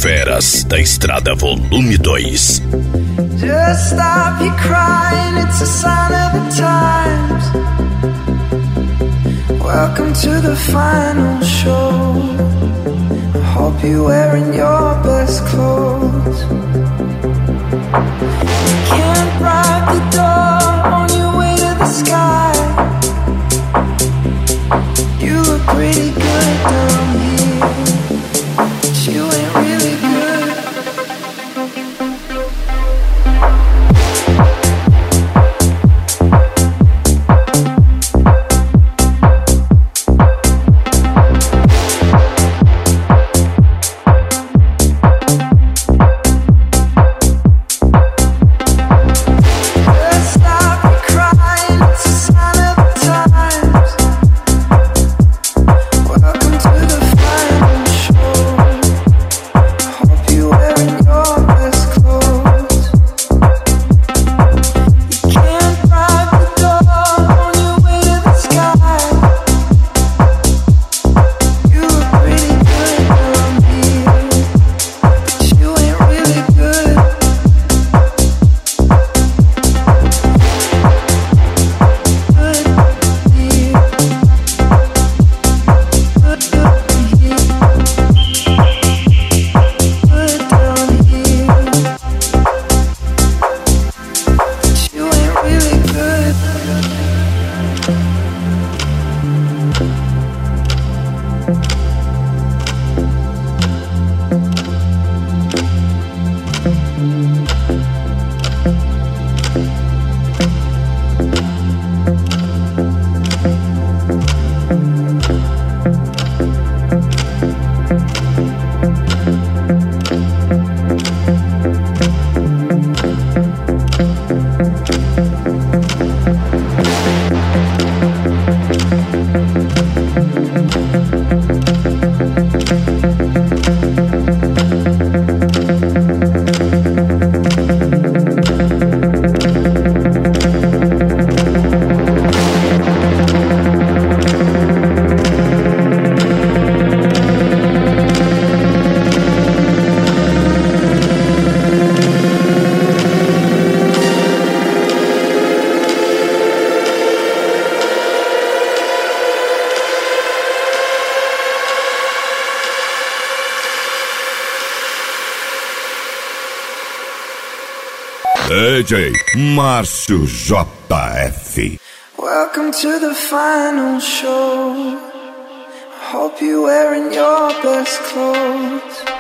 Feras da Estrada Volume 2. Just stop your crying, it's a sign of the times. Welcome to the final show. I hope you're wearing your best clothes. You can't bribe the door on your way to the sky. You look pretty good down here, but you ain't really good. DJ Márcio JF. Welcome to the final show. I hope you're wearing your best clothes.